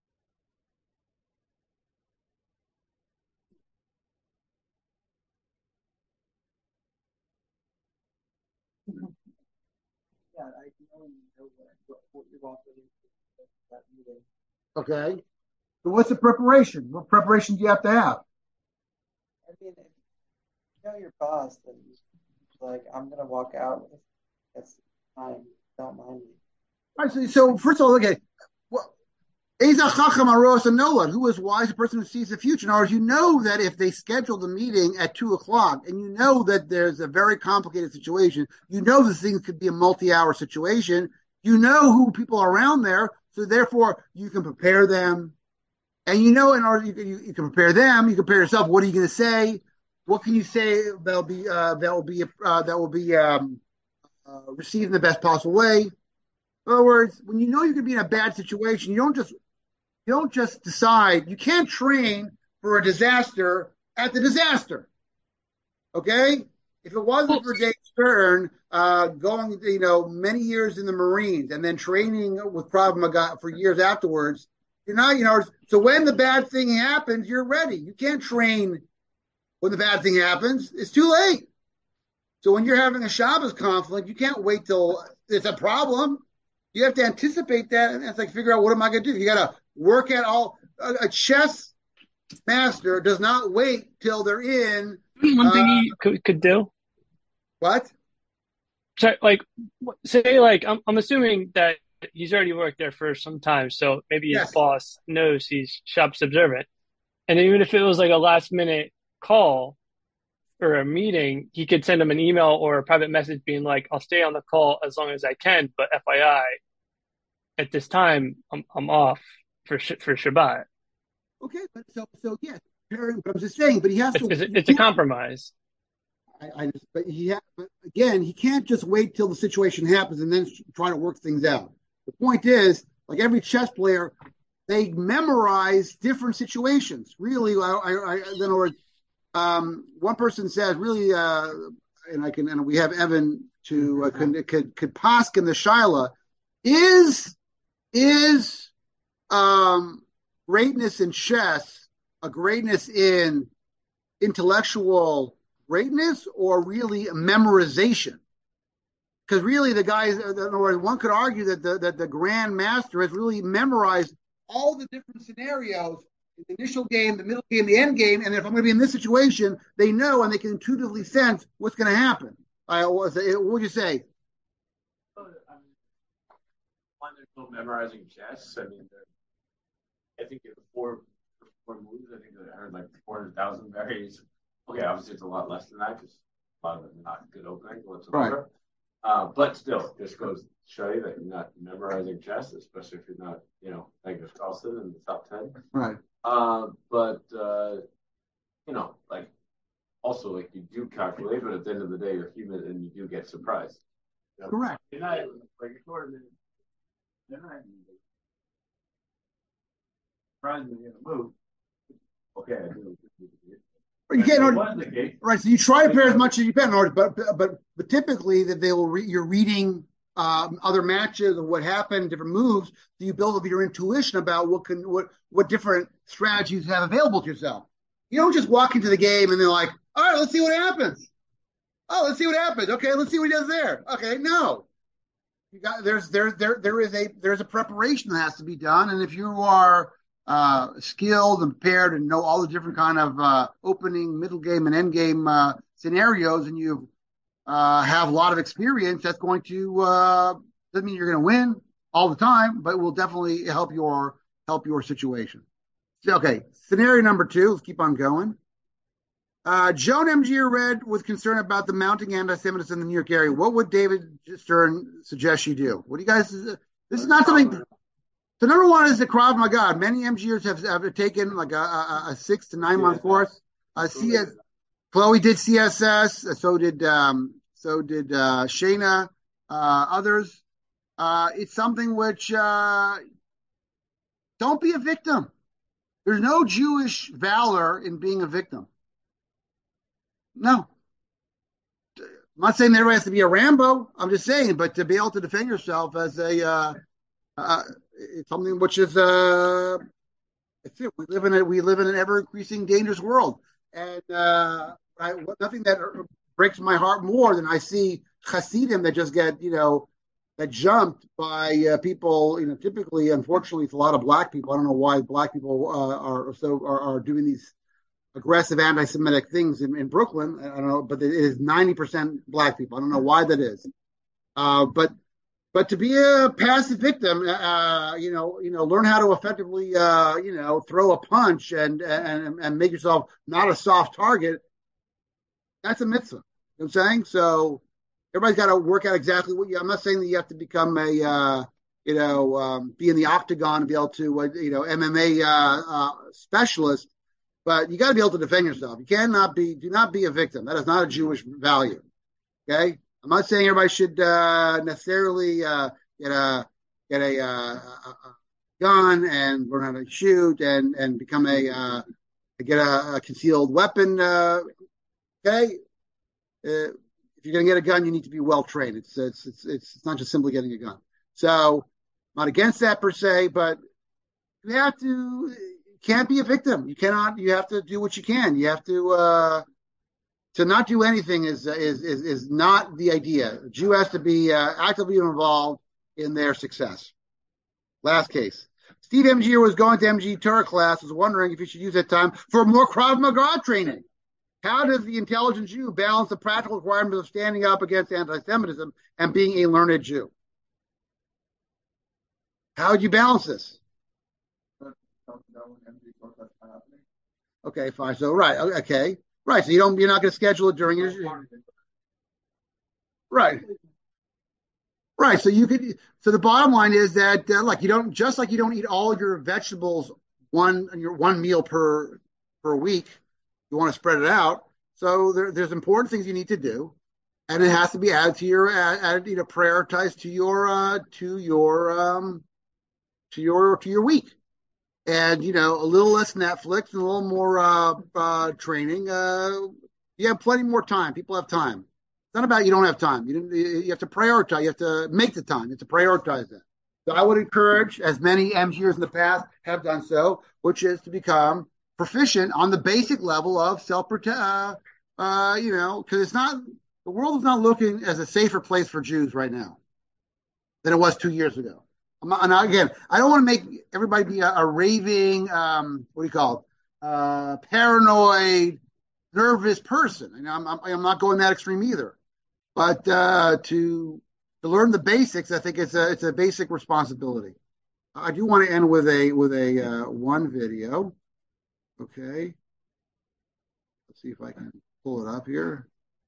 Yeah, I know what you're going to do that meeting. Okay. So what's the preparation? What preparation do you have to have? I mean, if you know your boss, then he's like, "I'm gonna walk out. That's fine. Don't mind me." All right. So first of all, okay. Well, Eza Chacham Aros Anolad, who is wise, a person who sees the future. In other words, you know that if they schedule the meeting at 2:00, and you know that there's a very complicated situation, you know this thing could be a multi-hour situation. You know who people are around there, so therefore you can prepare them. And you know, in order you can prepare them, you prepare yourself. What are you going to say? What can you say that will be received in the best possible way? In other words, when you know you're going to be in a bad situation, you don't just decide. You can't train for a disaster at the disaster. Okay? If it wasn't for Dave Stern going, many years in the Marines and then training with Krav Maga for years afterwards, you're not, so when the bad thing happens, you're ready. You can't train when the bad thing happens. It's too late. So when you're having a Shabbos conflict, you can't wait till it's a problem. You have to anticipate that and it's like figure out what am I going to do. You got to work at all. A chess master does not wait till they're in. One thing he could do. What? So, I'm assuming that he's already worked there for some time, so maybe his boss knows he's Shabbos observant. And even if it was like a last minute call or a meeting, he could send him an email or a private message being like, "I'll stay on the call as long as I can, but FYI, at this time, I'm off for Shabbat." Okay, but so yes, but I'm just saying, but he has to. It's a compromise. But again, he can't just wait till the situation happens and then try to work things out. The point is, like every chess player, they memorize different situations. Really, in other words, one person says, really, and we have Evan to could paskin the shaila is greatness in chess a greatness in intellectual greatness or really memorization? Because really, the guys, one could argue that the Grand Master has really memorized all the different scenarios in the initial game, the middle game, the end game, and if I'm going to be in this situation, they know and they can intuitively sense what's going to happen. What would you say? One, there's no memorizing chess. I mean, I think four moves. I think I heard like 400,000 variations. Okay, obviously it's a lot less than that because a lot of them are not good opening whatsoever. Right. But still, this goes to show you that you're not memorizing chess, especially if you're not, Magnus Carlsen in the top 10. Right. Also, you do calculate, but at the end of the day, you're human and you do get surprised. Correct. You're not like a tournament. They're not surprised when you're going to move. Okay, I do. You can't, right? So you try to prepare as much as you can, but typically that you're reading other matches and what happened, different moves. So you build up your intuition about what different strategies you have available to yourself. You don't just walk into the game and they're like, all right, let's see what happens. Oh, let's see what happens. Okay, let's see what he does there. Okay, no. You got there's a preparation that has to be done, and if you are skilled and prepared and know all the different kind of opening, middle game, and end game scenarios, and you have a lot of experience, that's going to doesn't mean you're going to win all the time, but will definitely help your situation. Okay, scenario number 2. Let's keep on going. Joan MG read with concern about the mounting anti-Semitism in the New York area. What would David Stern suggest she do? What do you guys? This is not something. The number one is the Krav Maga. Many MGers have taken like a 6 to 9 month course. Chloe did CSS. So did Shayna. Others. It's something which don't be a victim. There's no Jewish valor in being a victim. No. I'm not saying that everybody has to be a Rambo. I'm just saying, but to be able to defend yourself as it's something which is it's it. We live in an ever increasing dangerous world, and nothing that breaks my heart more than I see Hasidim that just get that jumped by people. Typically, unfortunately, it's a lot of black people. I don't know why black people are doing these aggressive anti-Semitic things in Brooklyn. I don't know, but it is 90% black people. I don't know why that is. But to be a passive victim, learn how to effectively, throw a punch and make yourself not a soft target. That's a mitzvah. You know what I'm saying? So everybody's got to work out exactly I'm not saying that you have to become be in the octagon and be able to, MMA specialist. But you got to be able to defend yourself. You do not be a victim. That is not a Jewish value. Okay? I'm not saying everybody should necessarily get a gun and learn how to shoot and become get a concealed weapon. Okay? If you're going to get a gun, you need to be well trained. It's not just simply getting a gun. So I'm not against that per se, but you have to. Can't be a victim. You cannot. You have to do what you can. You have to not do anything is not the idea. A Jew has to be actively involved in their success. Last case. Steve MG was going to MG Torah class, was wondering if he should use that time for more Krav Maga training. How does the intelligent Jew balance the practical requirements of standing up against anti-Semitism and being a learned Jew? How would you balance this? Okay, fine. So right, okay, right. So you're not going to schedule it during your right. So you could. So the bottom line is that you don't eat all your vegetables one meal per week. You want to spread it out. So there's important things you need to do, and it has to be added to your prioritized to your week. And, a little less Netflix and a little more training. You have plenty more time. People have time. It's not about you don't have time. You have to prioritize. You have to make the time. You have to prioritize that. So I would encourage, as many MGers in the past have done so, which is to become proficient on the basic level of self-protection. Because the world is not looking as a safer place for Jews right now than it was 2 years ago. Again, I don't want to make everybody be a raving, paranoid, nervous person. I'm not going that extreme either. But to learn the basics, I think it's a basic responsibility. I do want to end with a one video. Okay, let's see if I can pull it up here.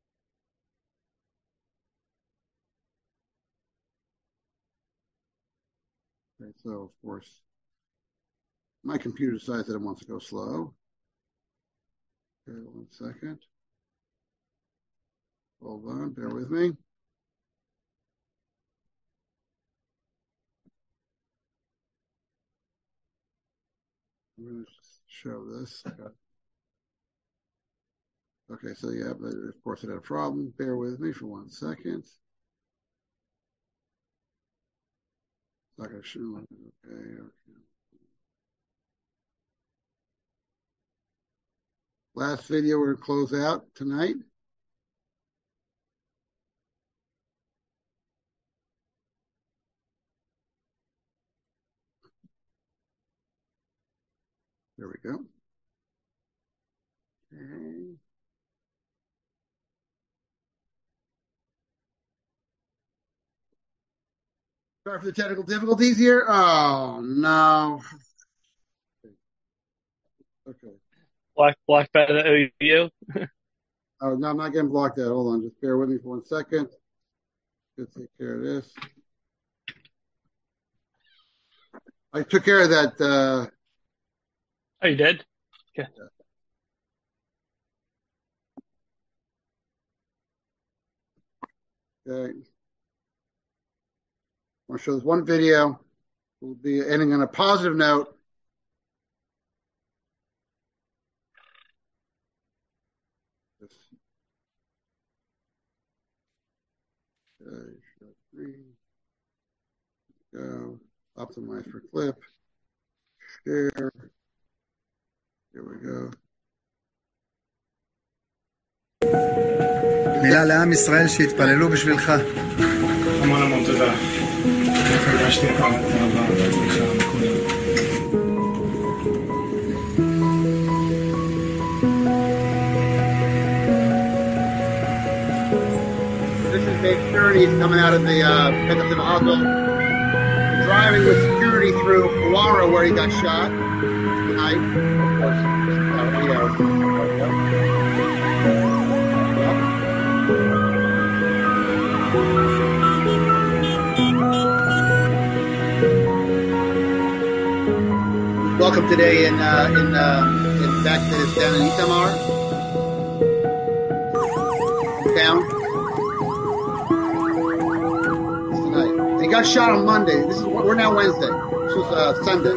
Okay, so of course, my computer decides that it wants to go slow. Okay, 1 second. Hold on, bear with me. I'm going to show this. Okay, so yeah, but of course it had a problem. Bear with me for 1 second. Okay. Last video we're going to close out tonight. There we go. Okay. Sorry for the technical difficulties here. Oh, no. Okay. Blocked by the OU. Oh, no, I'm not getting blocked out. Hold on. Just bear with me for 1 second. Let's take care of this. I took care of that. Oh, you did? Okay. Okay. I want to show this one video. We'll be ending on a positive note. Okay, show screen. Go. Optimize for clip. Share. Here we go. מילה לעם ישראל שהתפללו בשבילך. המון המון תודה. הרגשתי את האהבה והתמיכה מכולם. This is Dave Stern. He's coming out of the pickup in the hospital, driving with security through Hawara where he got shot tonight. Of course, welcome today in back to this down in Itamar town. Tonight. He got shot on Monday. We're now Wednesday. This was Sunday.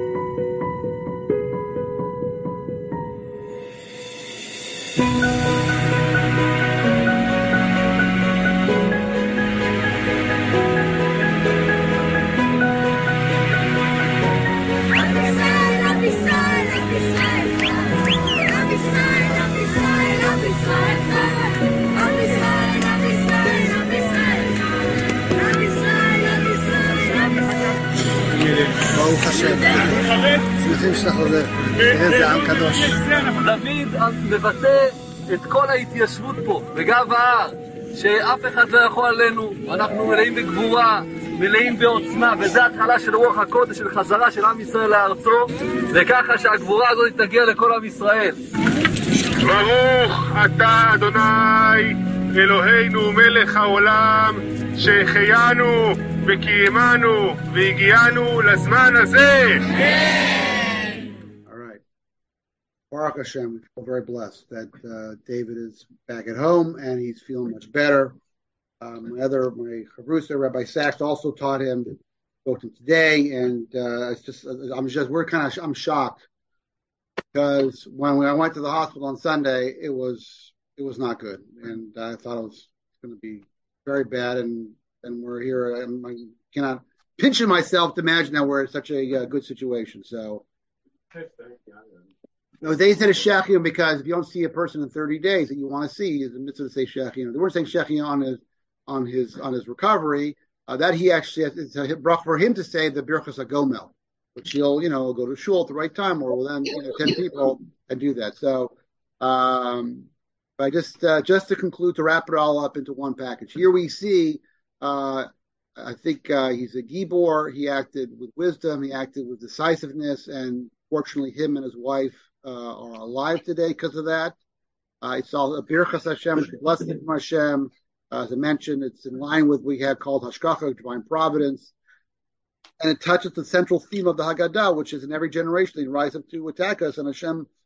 ברוך השם, שמחים שאתה חוזר, תראה איזה עם קדוש. דוד מבטא את כל ההתיישבות פה, בגב ההר, שאף אחד לא יכול עלינו, אנחנו מלאים בגבורה, מלאים בעוצמה, וזה התחלה של רוח הקודש, של חזרה של עם ישראל לארצו, וככה שהגבורה הזאת תגיע לכל עם ישראל. ברוך אתה אדוני אלוהינו מלך העולם, שהחיינו וקיימנו והגיענו לזמן הזה. All right. Baruch Hashem, we feel very blessed that David is back at home and he's feeling much better. My Chavrusa, Rabbi Sachs, also taught him, spoke to him today, and I'm shocked because when I went to the hospital on Sunday, it was not good, and I thought it was going to be very bad, and we're here. I cannot pinch myself to imagine that we're in such a good situation. So, they said it's Shechiyim because if you don't see a person in 30 days that you want to see, is the mitzvah to say Shechiyim. They weren't saying Shechiyim on his recovery. That he actually it's a bracha for him to say the Birchas HaGomel, which he'll go to shul at the right time or with 10 people and do that. So, but just to conclude, to wrap it all up into one package. Here we see. I think he's a Gibor. He acted with wisdom. He acted with decisiveness, and fortunately, him and his wife are alive today because of that. It's all a Birchas Hashem, it's a blessing from Hashem. As I mentioned, it's in line with what we have called Hashgacha, divine providence, and it touches the central theme of the Haggadah, which is in every generation they rise up to attack us, and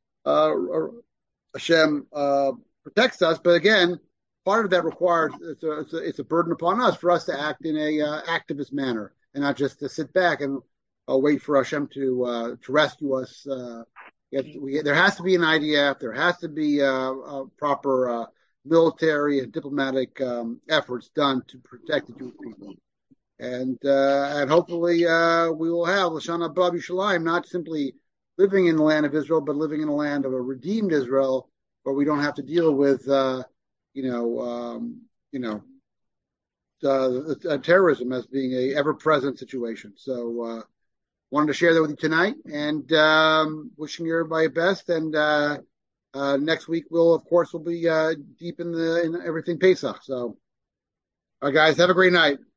Hashem protects us. But again, part of that requires it's a burden upon us for us to act in a activist manner and not just to sit back and wait for Hashem to rescue us. There has to be an IDF. There has to be a proper military and diplomatic efforts done to protect the Jewish people. And hopefully we will have Lashana Haba B'Yerushalayim, not simply living in the land of Israel, but living in the land of a redeemed Israel, where we don't have to deal with terrorism as being a ever-present situation. So wanted to share that with you tonight, and wishing you everybody best. And next week we'll be deep in everything Pesach. So, all right, guys, have a great night.